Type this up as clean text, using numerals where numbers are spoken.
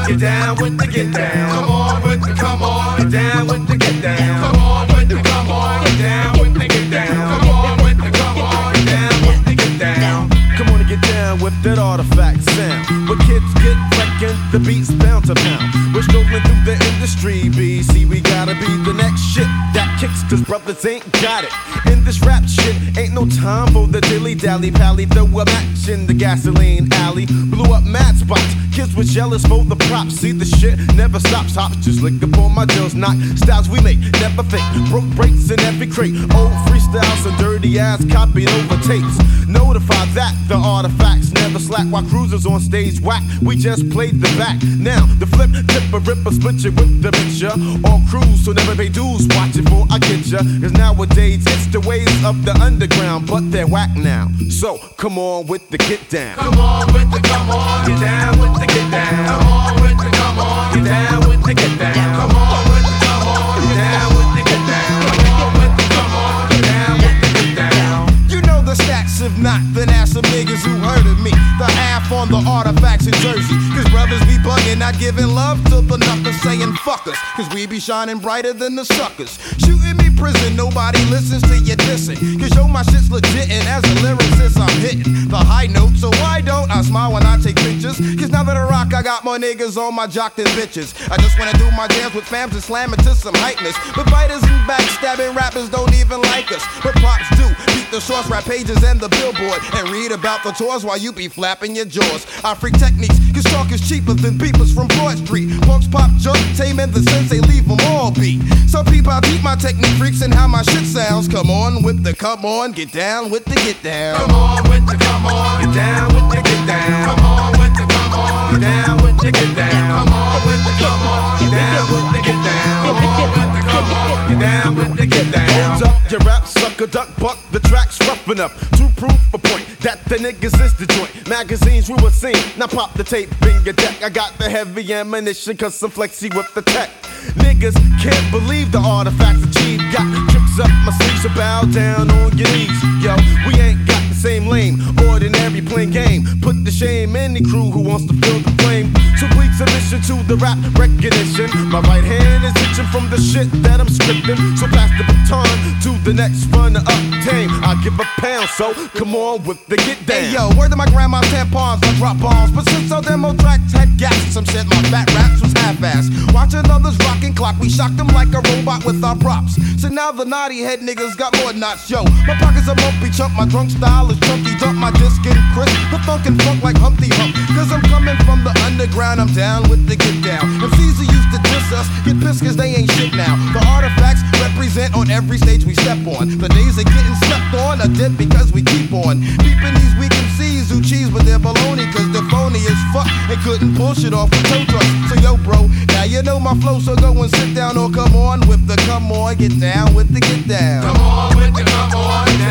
get down with the get down. Come on with the come on, get down with the get down. Come on with the come on, get down with the get down. Come on with the come on, get down with the get down. Come on and get down with that artifact sound. Where kids get wrecking, the beats bound to pound. We're strolling through the industry, BC. We gotta be the next shit that kicks, cause brothers ain't got it. In this rap shit, ain't no time for the dilly-dally pally. Throw a match in the gasoline alley. Blew up mad spots, kids was jealous for the props. See the shit never stops, hops just lick up on my deals. Knock styles we make, never fake. Broke breaks in every crate. Old freestyles and dirty ass copied over tapes. Notify that the artifacts never slack while cruisers on stage whack. We just played the back. Now the flip, tip a ripper, split you with the picture. All crews, so never pay dues. Watch it for I get ya. Cause nowadays it's the ways of the underground, but they're whack now. So come on with the get down. Come on with the come on, get down with the get down. Come on with the come on, get down with the get down. Come on with the come on, get down with the get down. Come on with the come on, get down with the get down. You know the stats, if not, then ask some niggas who heard of me. The half on the artifacts in Jersey. Cause brothers be bugging, not giving love to the nothing, saying fuck us. Cause we be shining brighter than the suckers. Shooting me prison, nobody listens to you dissing. Cause yo, my shit's legit, and as a lyricist, I'm hitting the high note. So why don't I smile when I take pictures? Cause now that I rock, I got more niggas on my jock than bitches. I just wanna do my jams with fams and slam it to some hypeness. But biters and backstabbing rappers don't even like us. But pops do. Beat the source rap pages and the billboard. And read about the tours while you be flapping your jaws. I freak techniques, cause talk is cheaper than beepers from Broad Street. Punks pop junk, tame and the sensei leave them all beat. Some people I beat my technique freaks and how my shit sounds. Come on with the come on, get down with the get down. Come on with the come on, get down with the get down. Come on with the come on, get down with the get down. Come on with the come on, get down with the get down. Come on with the come on, get down with the get down. Hold up your rap sucker, duck buck, the track's rough enough to prove a point that the niggas is the joint. Magazines we were seen, now pop the tape in your deck. I got the heavy ammunition cause I'm flexy with the tech. Niggas can't believe the artifacts achieved. Got tricks up my sleeves, so bow down on your knees. Yo, we ain't got the same lane, ordinary plain game. Put the shame in the crew who wants to feel the flame. So please submission to the rap recognition. My right hand is itching from the shit that I'm scripting. So pass the baton to the next runner up tame. I give a pound, so come on with the get down. Hey yo, word to my grandma's tampons, I drop bombs. But since our demo tracks had gaps, some said my fat raps was half-assed. Watching others rockin' clock, we shocked them like a robot with our props. So now the naughty head niggas got more knots. Yo, my pockets are bumpy chump, my drunk style is chunky dump, my disc getting crisp, the funkin' funk like Humpty Hump. Cause I'm coming from the underground, I'm down with the get down. MCs who used to diss us, get pissed cause they ain't shit now. The artifacts represent on every stage we step on. The days of getting slept on are dead because we keep on peeping these weak MCs who cheese with their baloney. Cause they're phony as fuck and couldn't pull shit off with tow trucks. So yo bro, now you know my flow, so go and sit down or come on with the come on, get down with the get down. Come on with the come on,